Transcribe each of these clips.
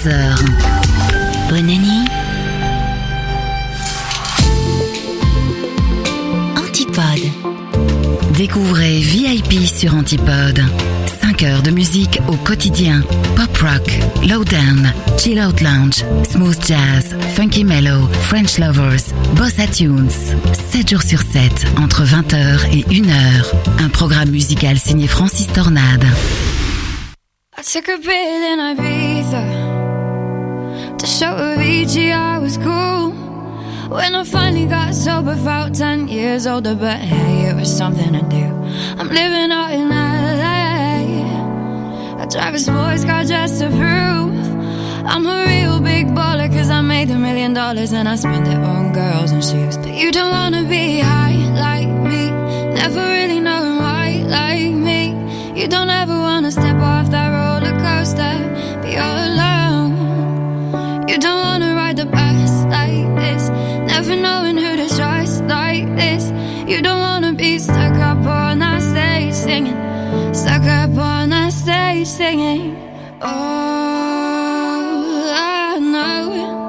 23h. Bonne nuit. Antipode. Découvrez VIP sur Antipode. 5 heures de musique au quotidien. Pop rock, lowdown, chill out lounge, smooth jazz, funky mellow, French lovers, bossa tunes. 7 jours sur 7, entre 20h et 1h. Un programme musical signé Francis Tornade. I took a pill in Ibiza to show Avicii I was cool. When I finally got sober, felt 10 years older, but hey, it was something to do. I'm living out in LA. I drive a sports car just to prove I'm a real big baller, cause I made $1 million and I spend it on girls and shoes. But you don't wanna be high like me, never really knowing why like me. You don't ever wanna step off that roller coaster, be all alone. You don't wanna ride the bus like this, never knowing who to trust like this. You don't wanna be stuck up on that stage singing, stuck up on that stage singing. Oh, I know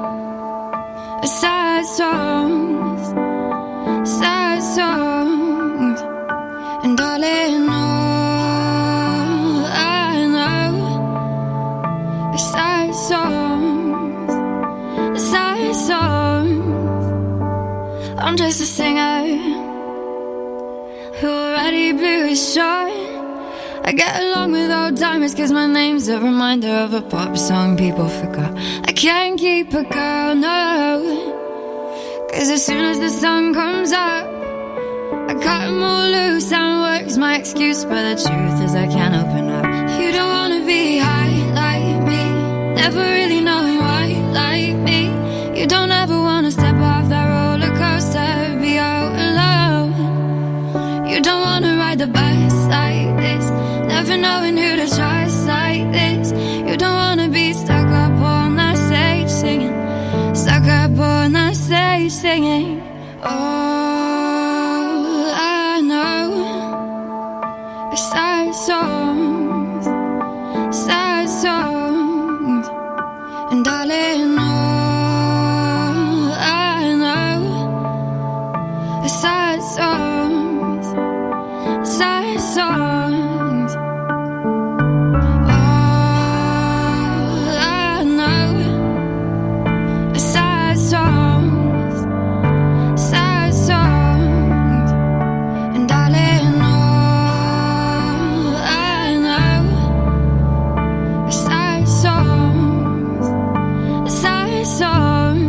sad songs, sad songs, and darling, oh, I know sad songs, sad songs. I'm just a singer who already blew his shot. I get along with old timers cause my name's a reminder of a pop song people forgot. I can't keep a girl, no, cause as soon as the sun comes up I cut them all loose and work's my excuse, but the truth is I can't open up. You don't wanna be high like me, never really knowing why like me. You don't ever wanna step off that roller coaster, be out alone. You don't wanna ride the bus like this, never knowing who to trust like this. You don't wanna be stuck up on that stage singing, stuck up on that stage singing. Oh, I know sad songs, sad songs, and darling, oh, I know sad songs, sad songs. Oh, I know sad songs, sad songs, and darling, oh, I know sad songs, sad songs.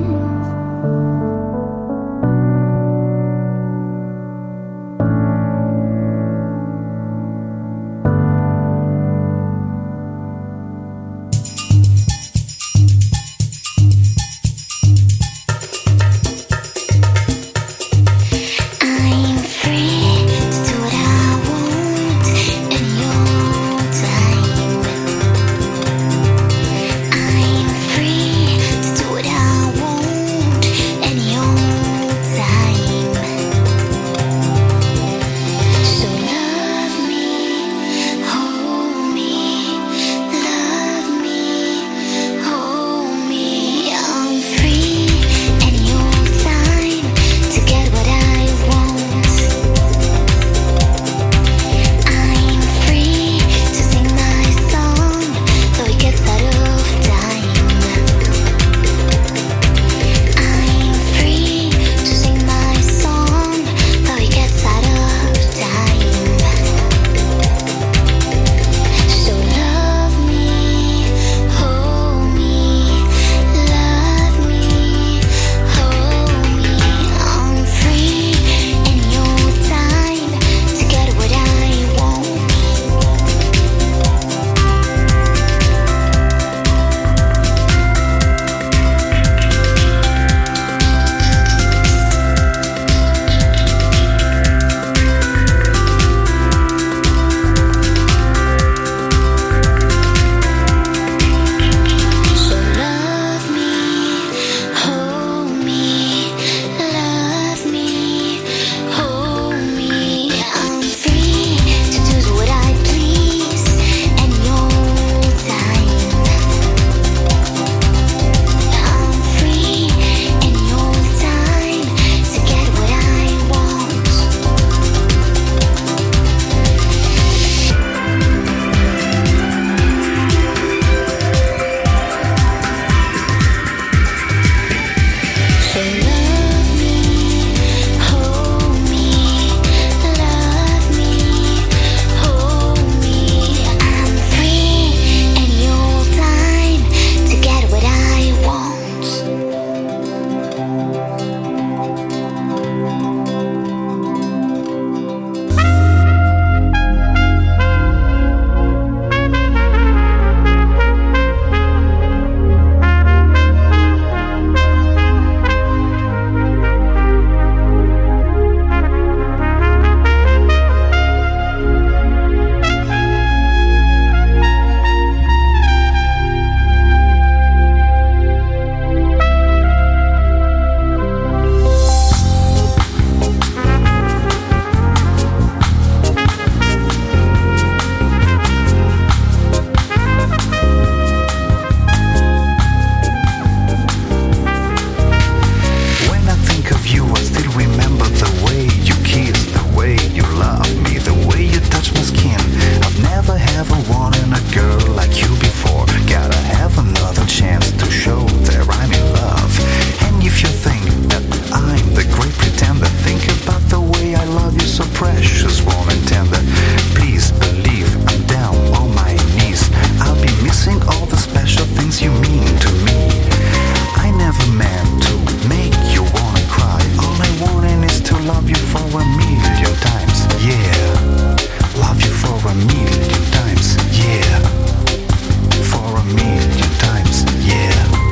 a million times, yeah. For a million times, yeah.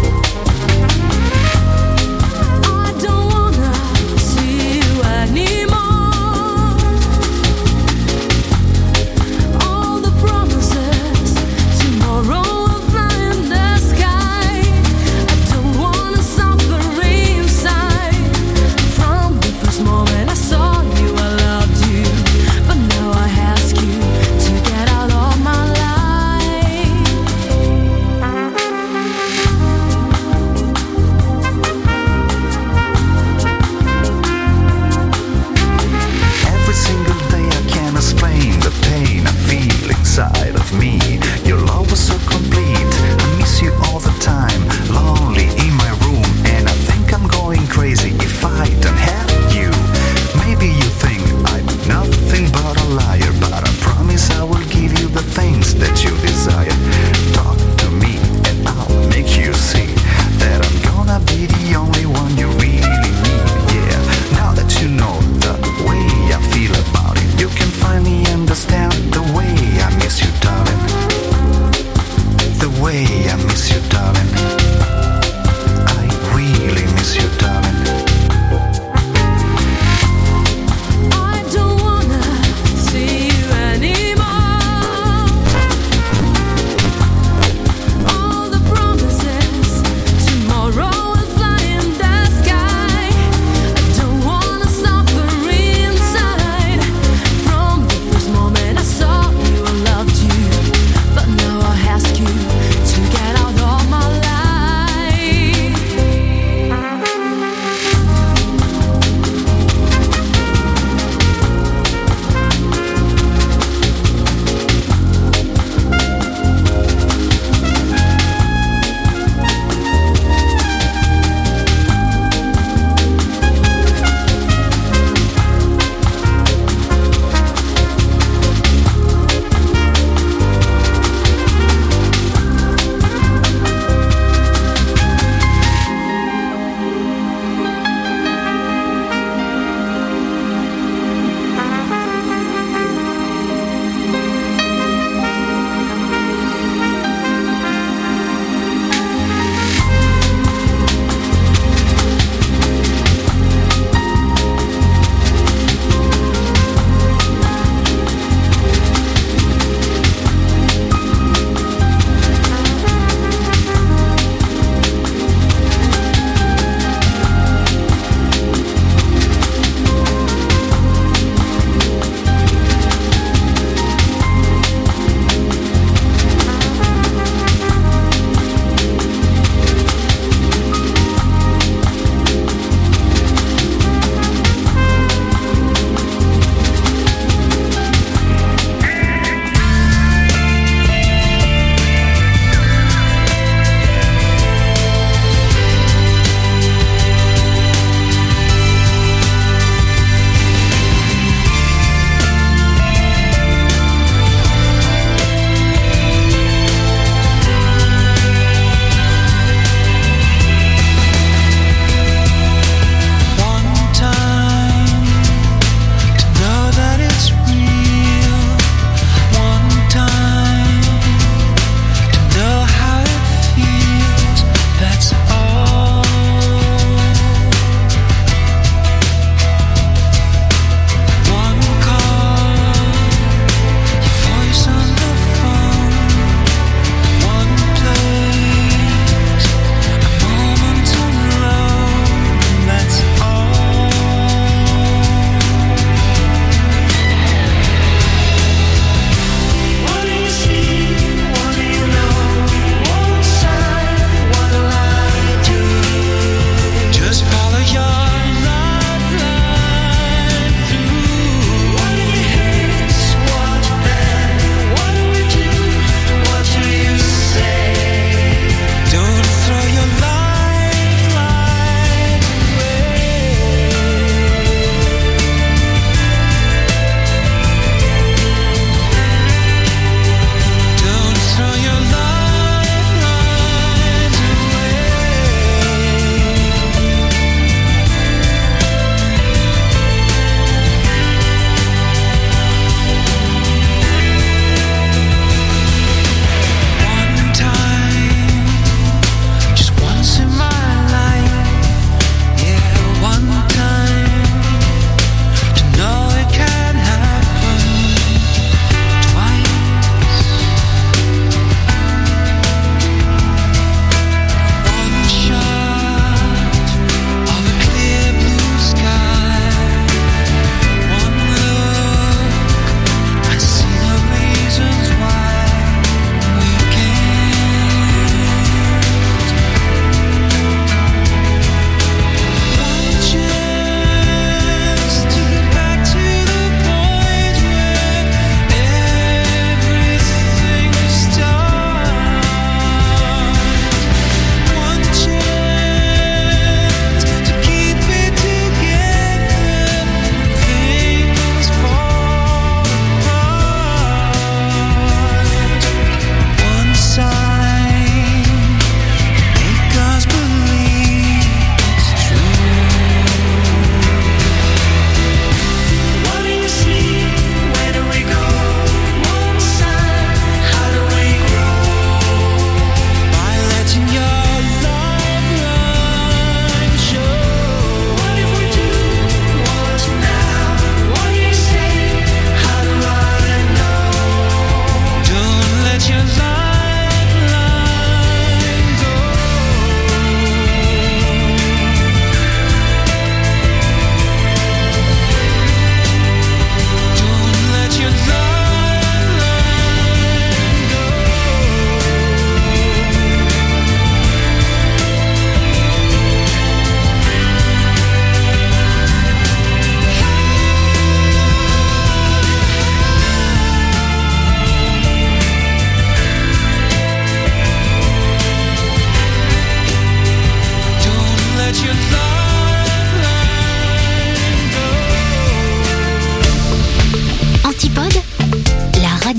I don't wanna see you anymore. All the promises, tomorrow will fly in the sky. I don't wanna suffer inside. From the first moment I saw you, I loved you. But now I ask you to get out of my life.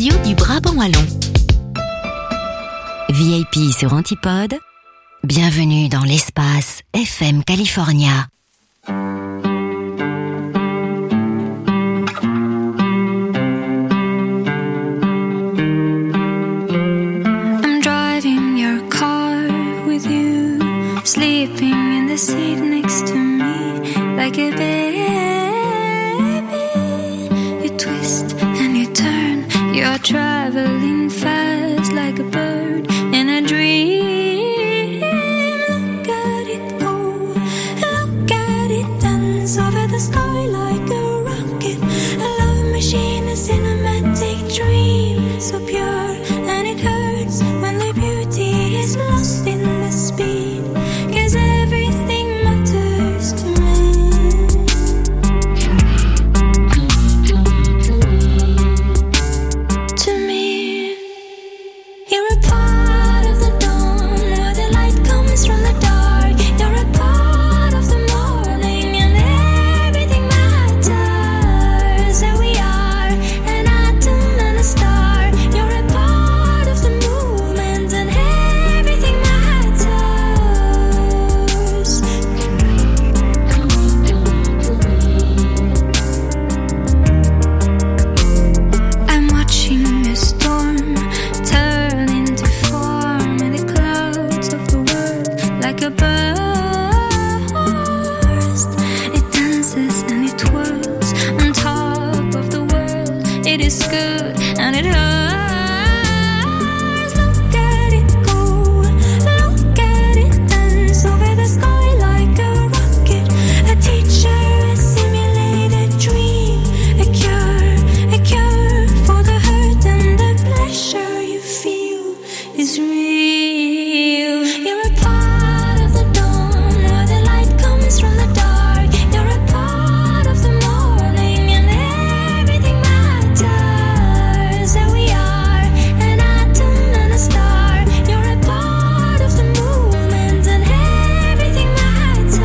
radio du Brabant wallon. VIP sur Antipode, bienvenue dans l'espace FM California. I'm driving your car with you, sleeping in the seat next to me like a baby. You twist and you turn, you're traveling fast like a bird in a dream. Look at it go, look at it dance over the sky like a rocket. A love machine, a cinematic dream, so pure and it hurts when the beauty is lost in the speed. 'Cause everything matters to me. To me, you're a part of the dawn where the light comes from the dark. You're a part of the morning and everything matters. So we are an atom and a star. You're a part of the movement and everything matters. I'm watching a storm turn into form in the clouds of the world like a burst. It dances and it twirls on top of the world. It is good and it hurts. Look at it go, look at it dance over the sky like a rocket. A teacher, a simulated dream, a cure for the hurt and the pleasure you feel is real. You're a part of the dawn where the light comes from the dark. You're a part of the morning and everything matters. So we are an atom and a star. You're a part of the movement and everything matters.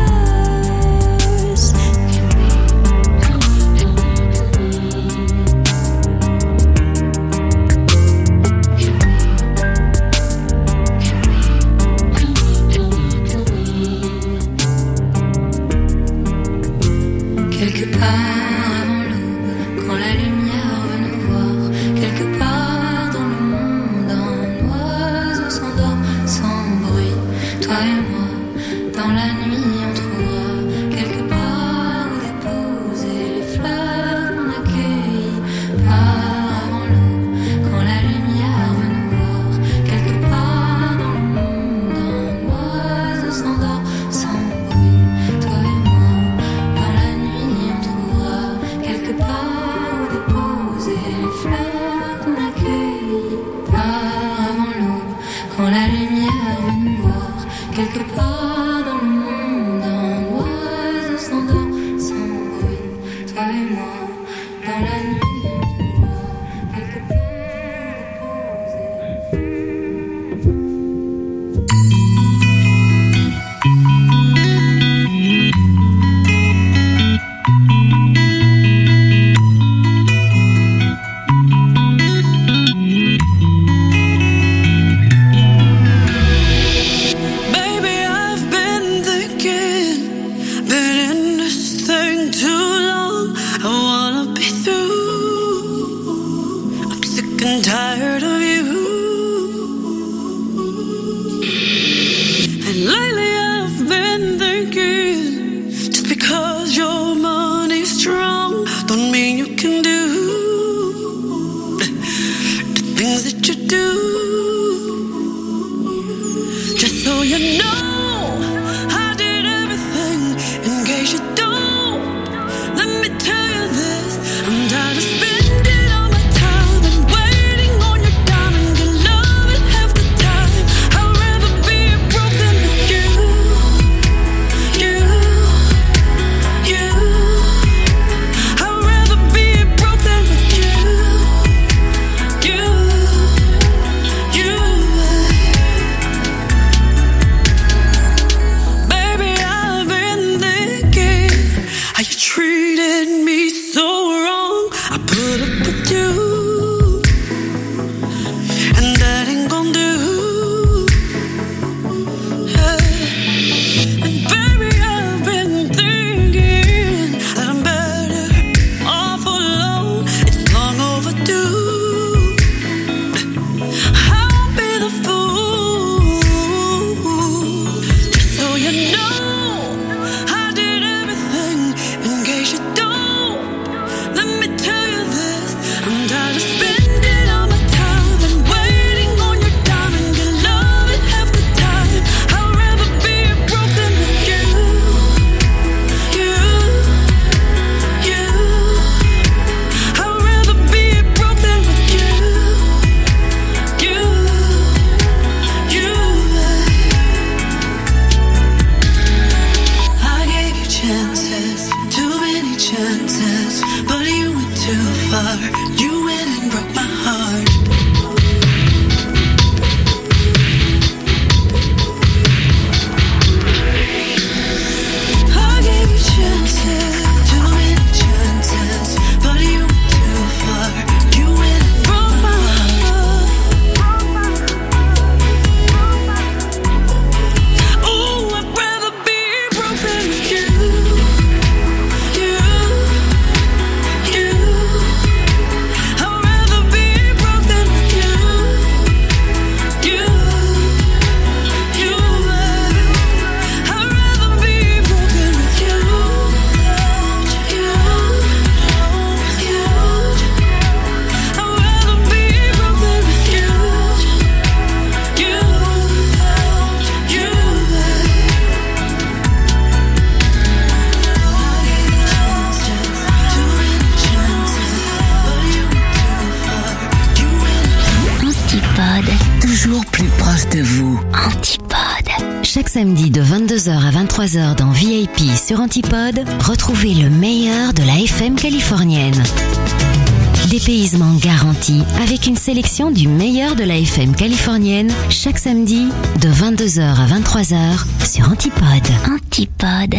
Quelque part avant l'aube, quand la lumière veut nous voir, quelque part dans le monde, un oiseau s'endort sans bruit. Toi et moi, dans la nuit, on trouvera quelque part où déposer les fleurs qu'on accueille. Part avant l'aube, quand la lumière veut nous voir, quelque part dans le monde, un oiseau s'endort sans bruit. Toi et moi, dans la nuit, on trouvera quelque part où déposer les fleurs qu'on accueille. Part avant l'aube, quand la lumière veut nous voir, quelque part dans le monde, un oiseau s'endort sans bruit. Toi et moi, dans la nuit, on trouvera quelque part où déposer. Baby, I've been thinking, been in this thing too long. I wanna be through. I'm sick and tired of you. And lately I've been thinking, just because your money's strong, don't mean you can do the things that you do. Just so you know, I did everything in case you don't. Let me tell you this, I'm tired of spending all my time and waiting on your dime and your love at half the time. I'd rather be broke than with you. I'd rather be broke than with you. toujours plus proche de vous. Antipode. Chaque samedi de 22h à 23h dans VIP sur Antipode, retrouvez le meilleur de la FM californienne. Dépaysement garanti avec une sélection du meilleur de la FM californienne chaque samedi de 22h à 23h sur Antipode. Antipode.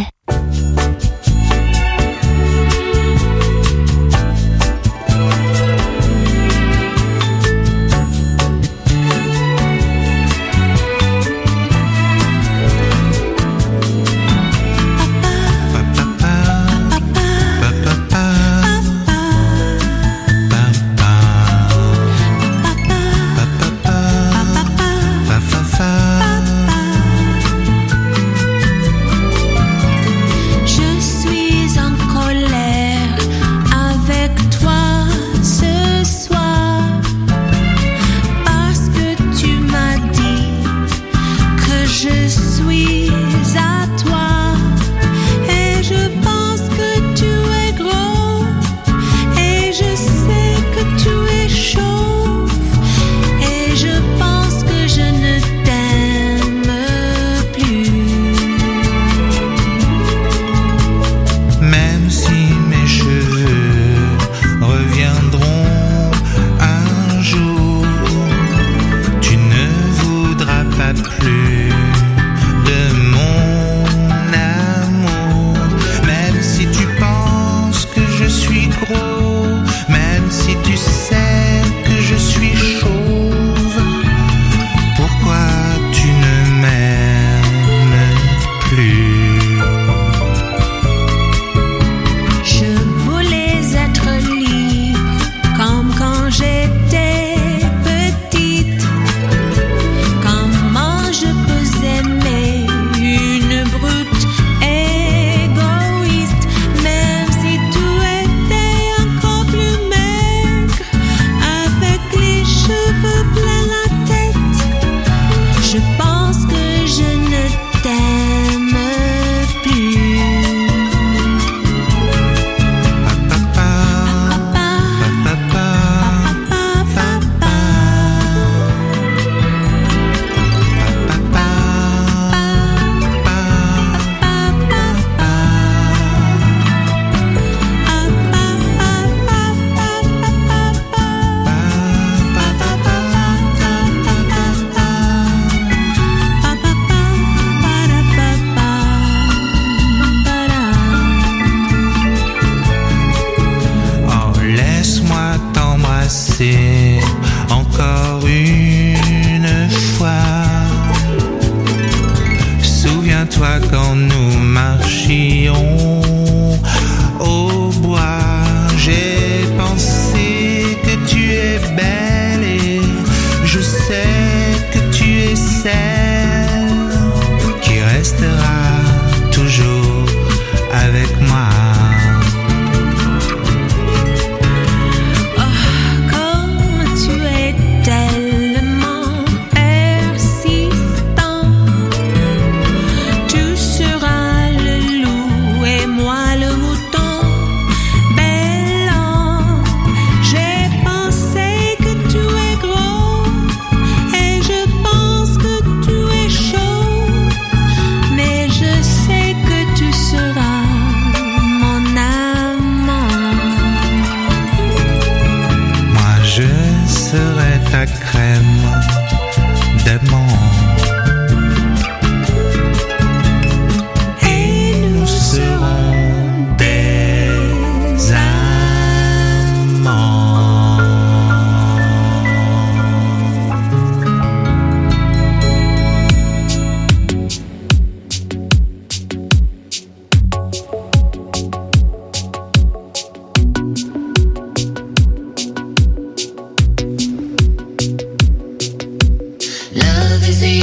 Encore une fois, souviens-toi quand nous marchions au bois. J'ai pensé que tu es belle et je sais que tu es celle qui restera toujours avec moi. Ta crème d'aimant et nous serons des amants. Love is the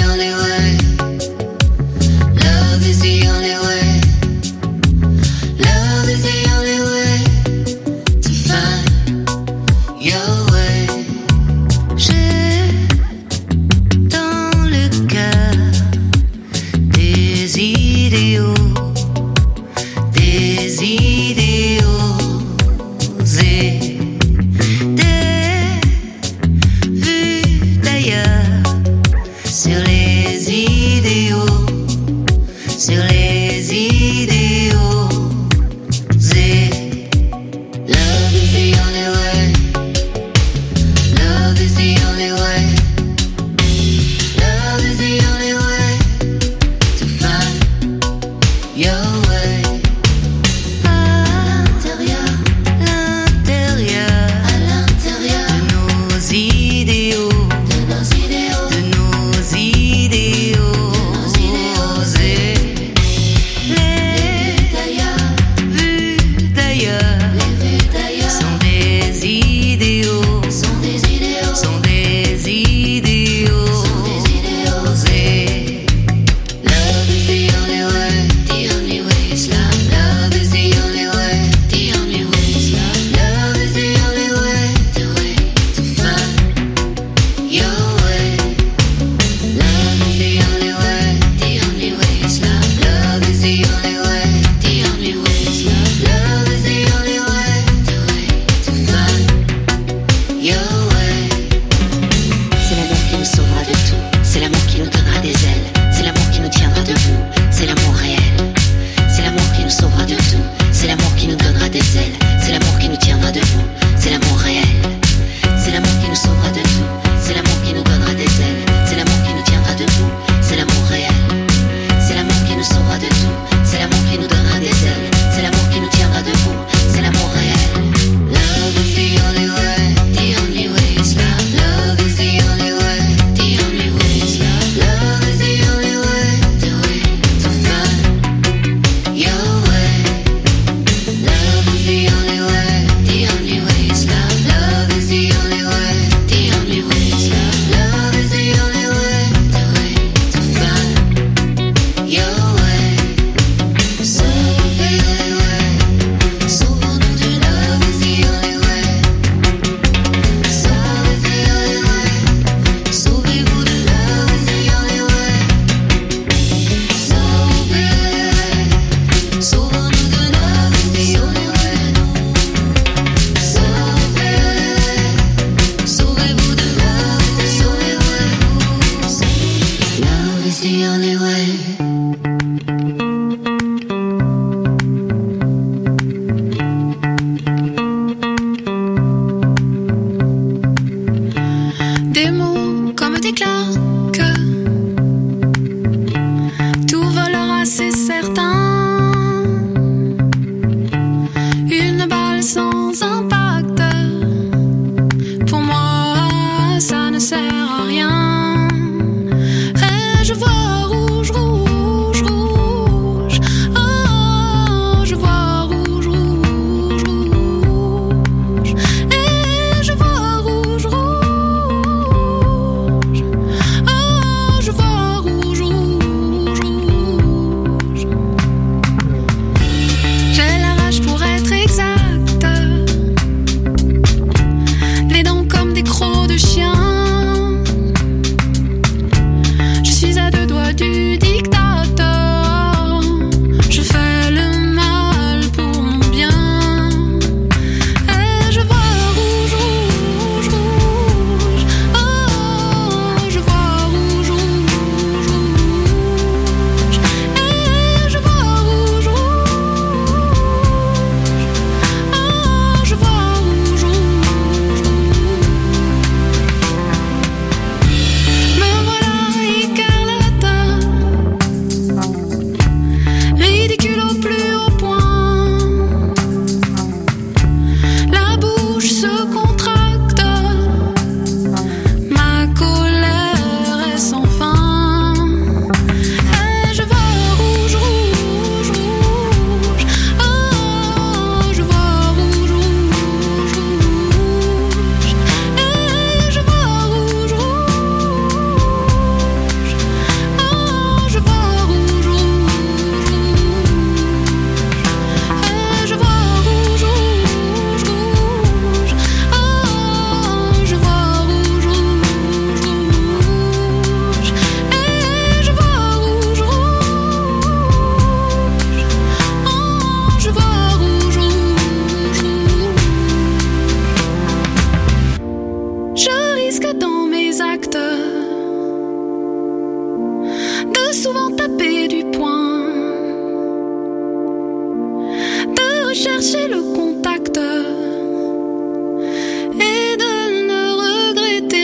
chercher le contact et de ne regretter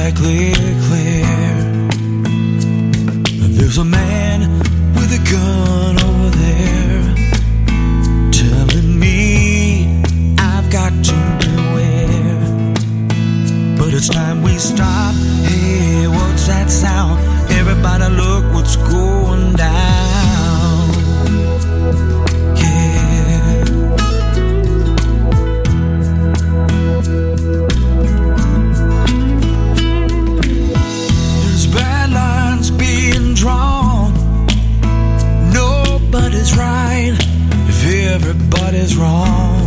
perfectly clear. There's a man with a gun over there telling me I've got to beware. But it's time we stop. Hey, what's that sound? Everybody look what's going down. Yeah. There's bad lines being drawn. Nobody's right if everybody's wrong.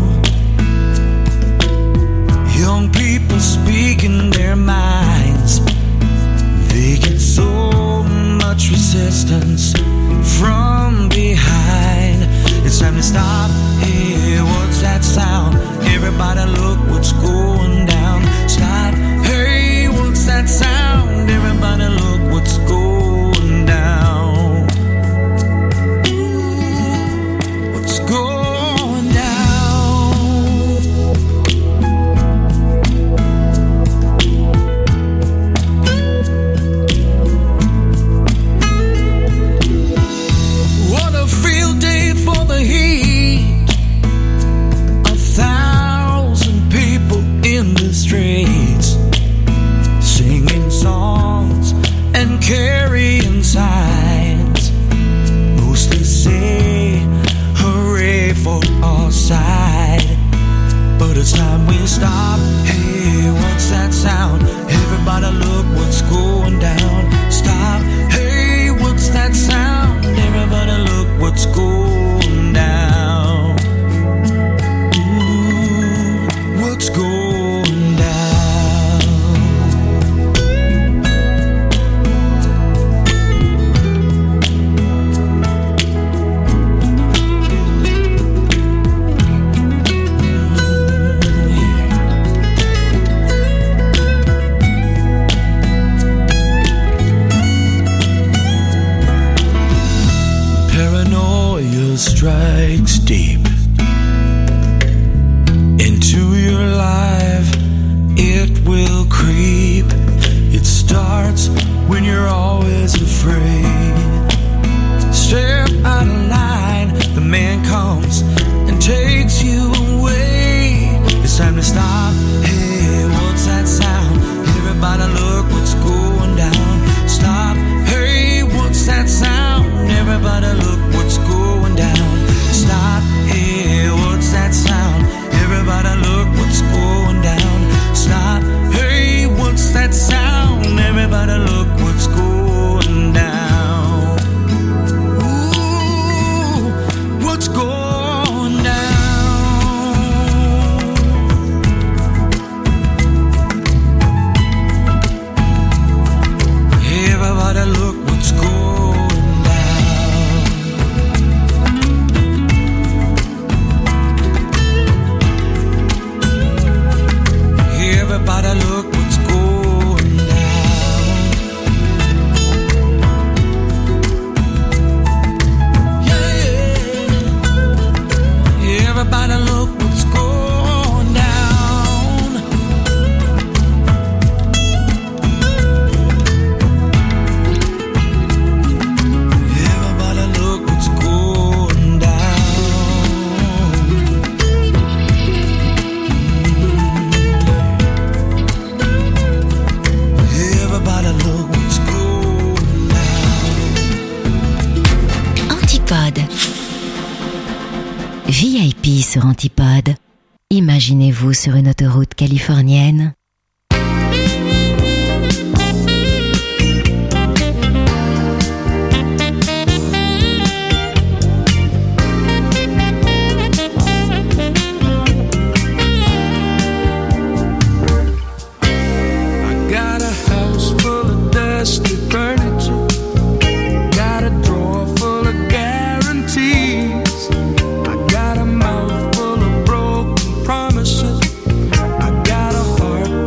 Young people speaking their minds. They get so much resistance from behind. It's time to stop. Hey, what's that sound? Everybody look what's going down. Stop. Hey, what's that sound? Everybody look what's going down. What's going down? What a field day for the heat. 1,000 people in the streets, singing songs and carrying signs. Mostly say hooray for our side. But it's time we stop. Hey, what's that sound? Everybody look what's going down. Stop. Hey, what's that sound? Everybody look what's going down. Ooh, what's going down? Paranoia strikes deep into your life. It will creep. It starts when you're always afraid. Step out of line, the man comes and takes you away. It's time to stop. Hey, what's that sound? Everybody look what's going down. Stop. Hey, what's that sound? Everybody look what's going down. Stop. Hey, what's that sound? Everybody look what's going down. Stop. Hey, what's that sound? Everybody look what's going down. Ooh, what's going down? Everybody look what's going down. Everybody look what's going down. Yeah. Everybody look what's going down. Everybody look what's going down. Everybody look what's going down. Antipode. VIP sur Antipode. Imaginez-vous sur une autoroute californienne. I got a house full of dusty furniture. Got a drawer full of guarantees. I got a mouth full of broken promises. I got a heart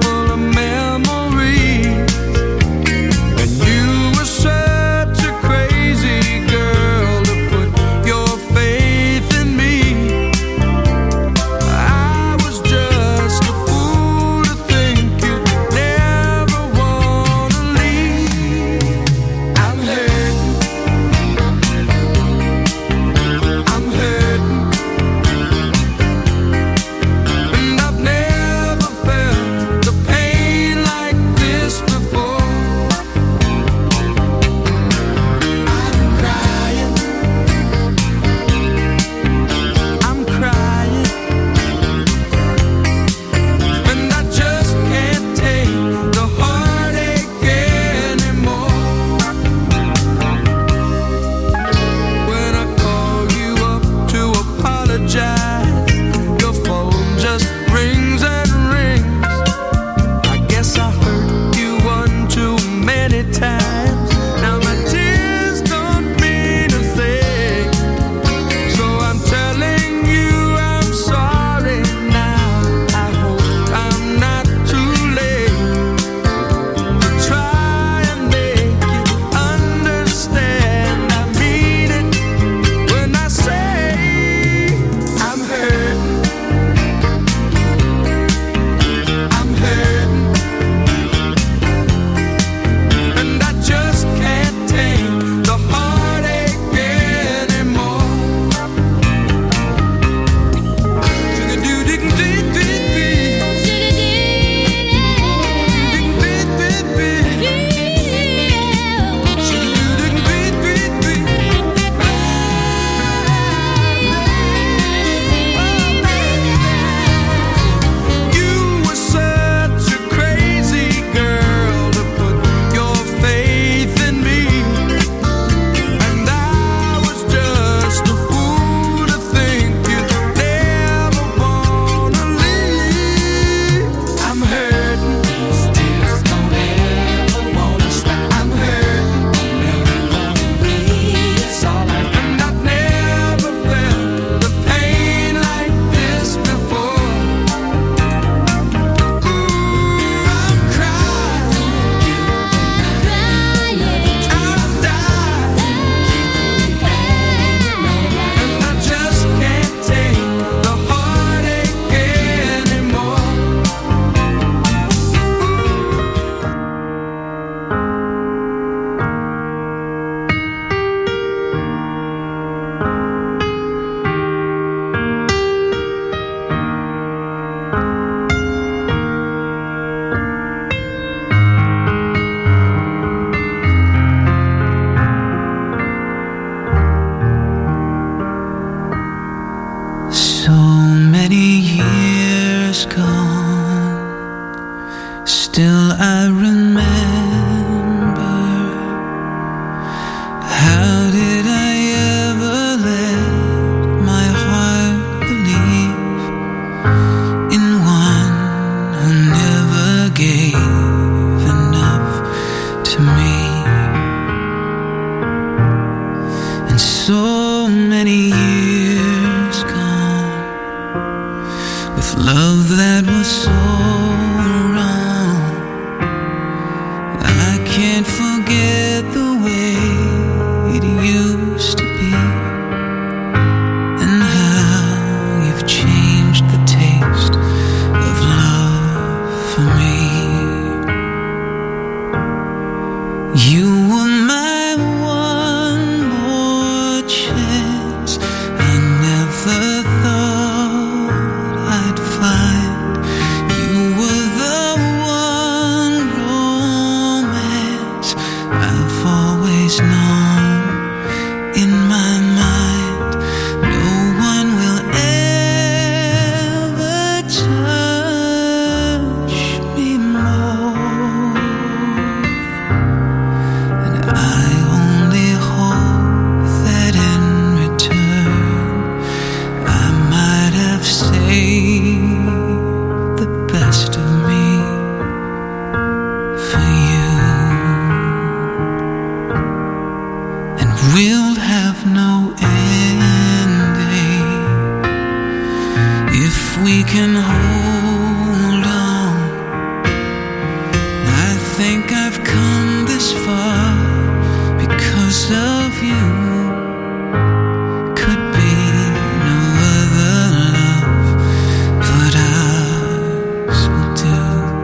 can't forget the way it used to be, and how you've changed the taste of love for me. You were my one more chance. I never thought I'd find. You were the one romance I've always known. In my mind, no one will ever touch me more. And I only hope that in return I might have saved the best of me for you. And we'll have no ending if we can hold on. I think I've come this far because of you. Could be no other love but ours will do.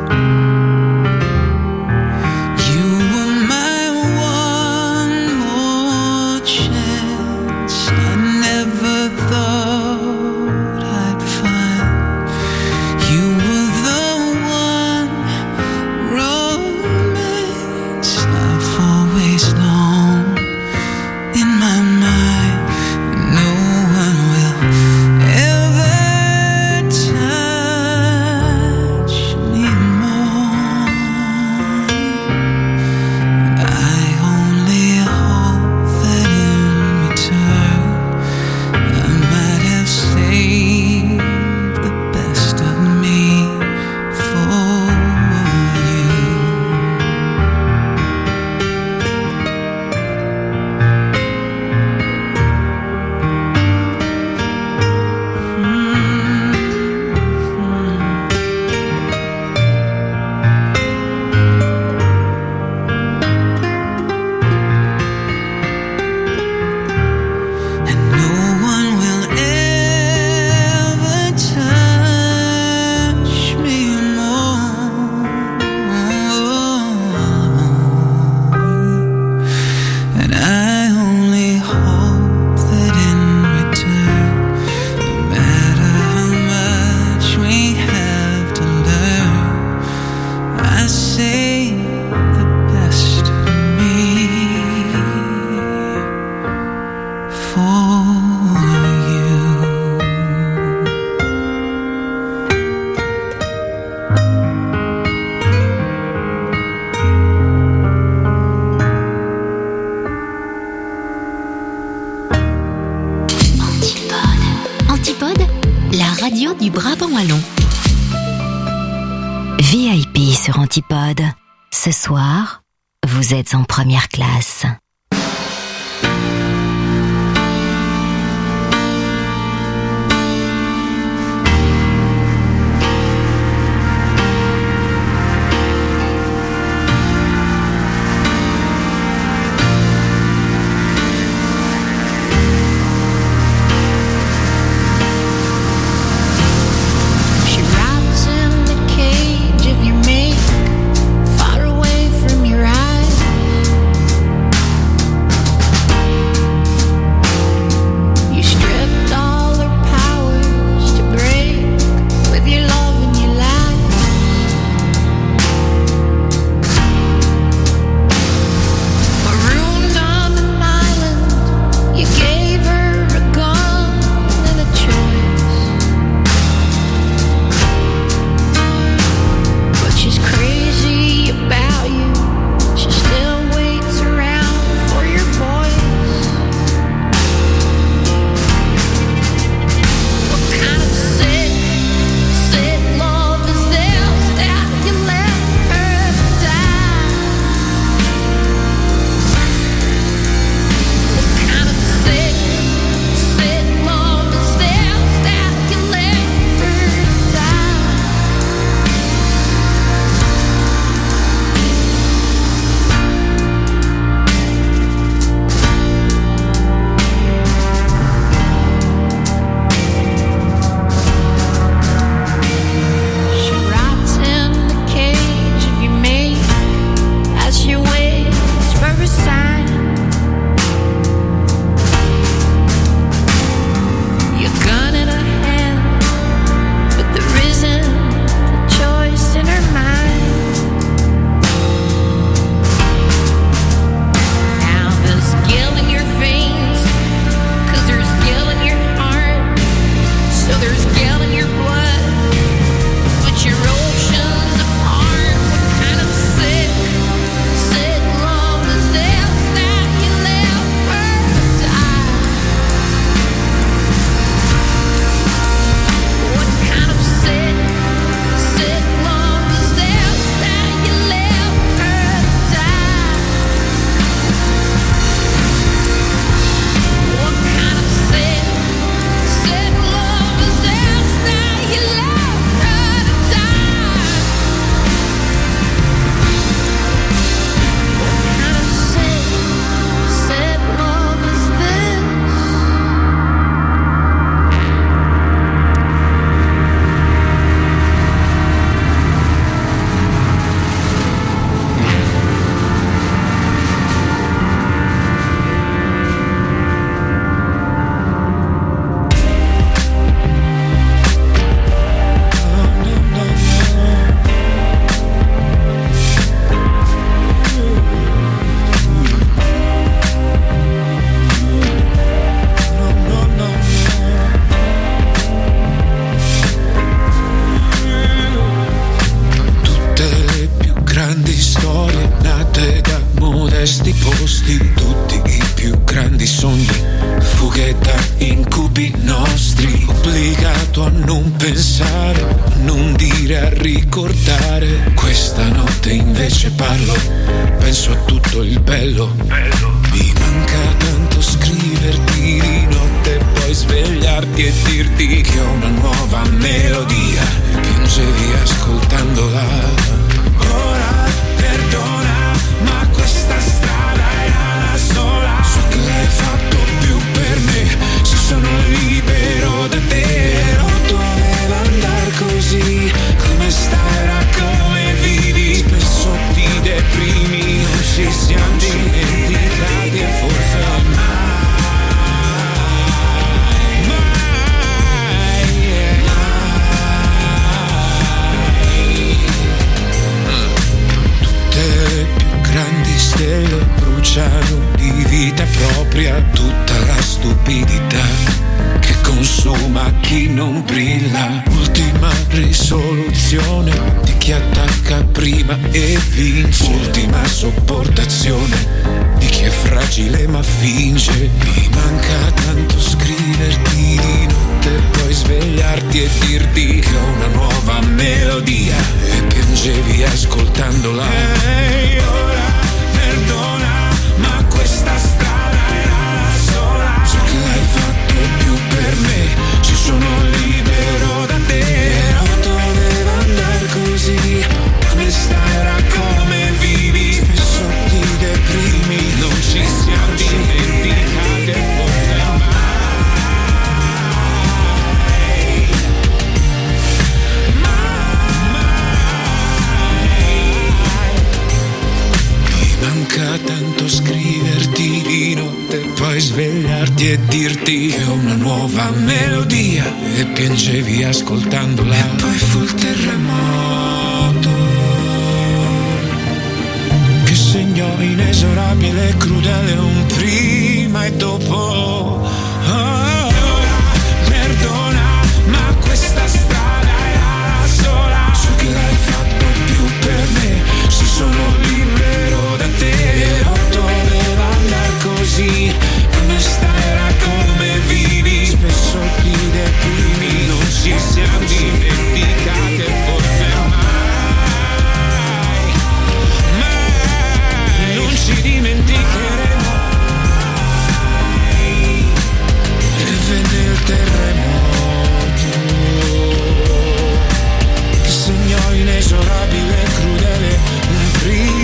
You were my one more chance. I never thought I'd find. You were the one romance I've always known. In my mind, no one will ever touch me more. I only hope that in return I might have saved the best of me for you. And no one will ever touch me more. And I only hope that in return, no matter how much we have to learn, I say the best of me for you. Antipode, la radio du Brabant wallon. VIP sur Antipode. Ce soir, vous êtes en première classe. She wraps in the cage of your make, far away from your eyes. pensare, a non dire, a ricordare. Questa notte invece parlo, penso a tutto il bello. Mi manca tanto scriverti di notte e poi svegliarti e dirti che ho una nuova melodia. Piangevi ascoltandola. Ora perdona, ma questa strada era la sola. So che l'hai fatto più per me, se sono libero da te. Non doveva andare così, come stai, era come vivi. Spesso ti deprimi, non ci siamo dimenticati e forse grandi stelle bruciano di vita propria tutta la stupidità che consuma chi non brilla. Ultima risoluzione di chi attacca prima e vince. Ultima sopportazione di chi è fragile ma finge. Mi manca tanto scriverti di notte e poi svegliarti e dirti che ho una nuova melodia e piangevi ascoltandola. Ora perdona, ma questa strada era la sola. So che l'hai fatto più per me, ci sono libero da te. Non doveva andare così, come stai, era come vivi. Spesso ti deprimi, non ci siamo dimenticati e forse manca tanto scriverti di notte e poi svegliarti e dirti che ho una nuova melodia e piangevi ascoltandola. E poi fu il terremoto che segnò inesorabile e crudele un prima e dopo. Ora perdona, ma questa strada era la sola. So che l'hai fatto più per me, se sono libero da te. Non doveva andare così, come stai, era come vivi. Spesso ti deprimi, non ci siamo dimenticati e forse mai non ci dimenticheremo. E venne il terremoto che segnò inesorabile e crudele un prima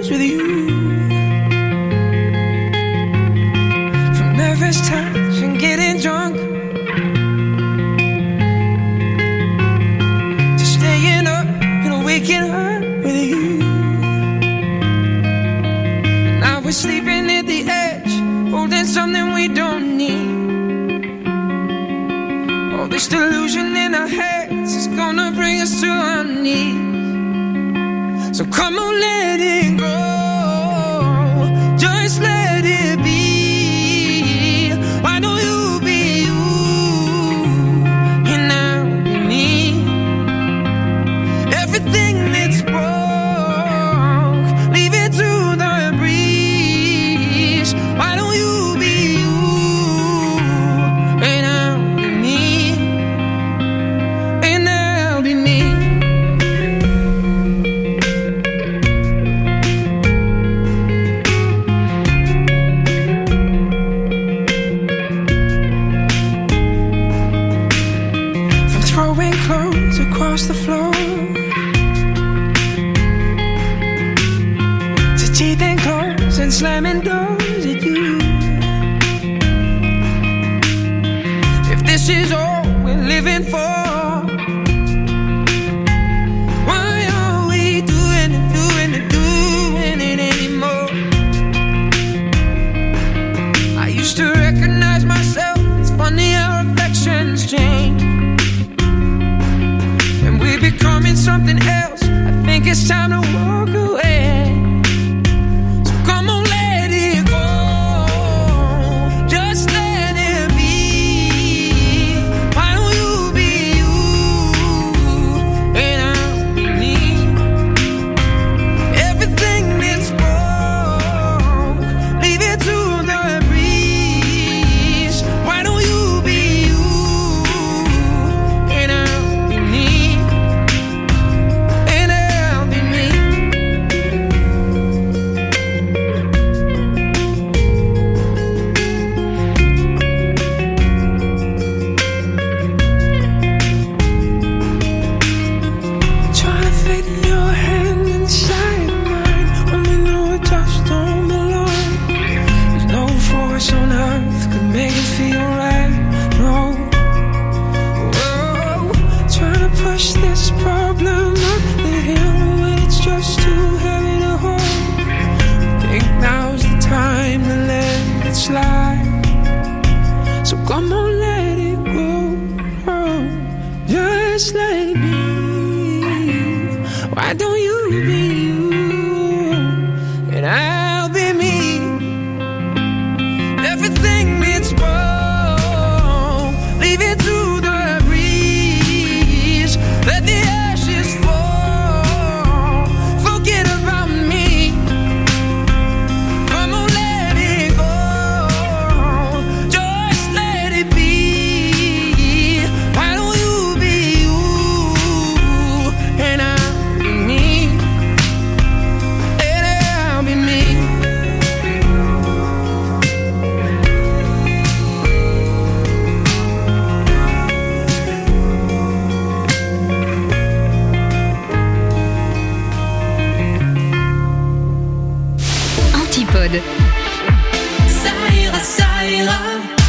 goes with you. From nervous touch and getting drunk, to staying up and waking up with you. Now we're sleeping at the edge, holding something we don't need. All this delusion in our heads is gonna bring us to our knees. So come on, let it go, just let it be. Why don't you be you, and I'll be me. Everything that's broke, leave it to the breeze. Why don't you be you, and I'll be me, and I'll be me. Across the floor, to teething claws and slamming doors at you. If this is all we're living for, why are we doing it anymore? I used to recognize myself. It's funny how affections change. Becoming something else, I think it's time to walk away. So come on, let it go, just let it be. Why don't you be you, and I'll be me. Everything that's broke, leave it to the breeze. Why don't you be you, and I'll be me. So come on, let it go, just let it be. Why don't you be you, and I'll be me. Everything that's wrong, leave it to the breeze. Let the ashes fall, forget about me. Come on, let it go, just let it be. Why don't you be you, and I'll be me, and I'll be me. Antipode. Ça ira, ça ira.